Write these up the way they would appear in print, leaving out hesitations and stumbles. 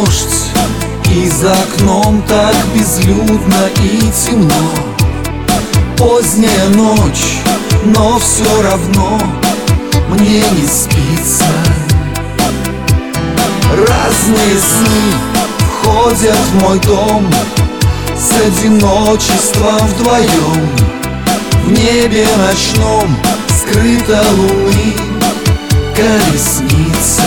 дождь, и за окном так безлюдно и темно. Поздняя ночь, но все равно мне не спится. Разные сны входят в мой дом, с одиночеством вдвоем. В небе ночном скрыта луны колесница.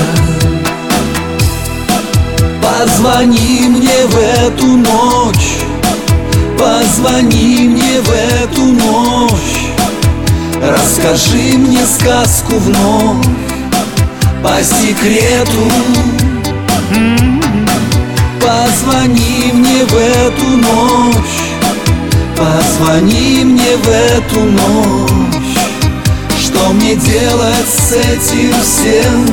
Позвони мне в эту ночь, позвони мне в эту ночь, расскажи мне сказку вновь по секрету. Позвони мне в эту ночь, позвони мне в эту ночь. Что мне делать с этим всем?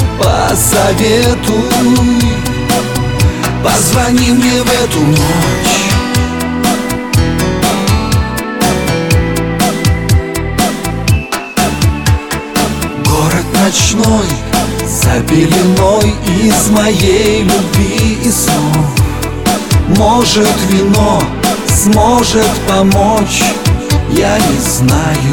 Посоветуй. Позвони мне в эту ночь. Город ночной за пеленой из моей любви и снов. Может, вино сможет помочь, я не знаю.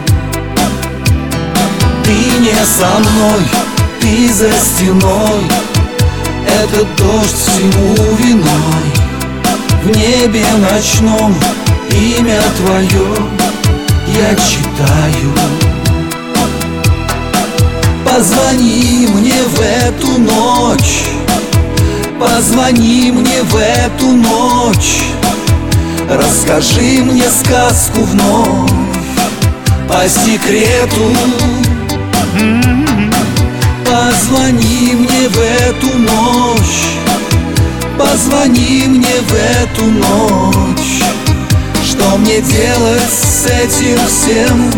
Ты не со мной, ты за стеной, этот дождь всему виной. В небе ночном имя твое я читаю. Позвони мне в эту ночь, позвони мне в эту ночь, расскажи мне сказку вновь по секрету. Позвони мне в эту ночь, позвони мне в эту ночь. Что мне делать с этим всем?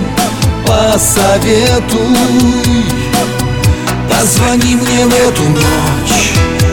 Посоветуй. Позвони мне в эту ночь.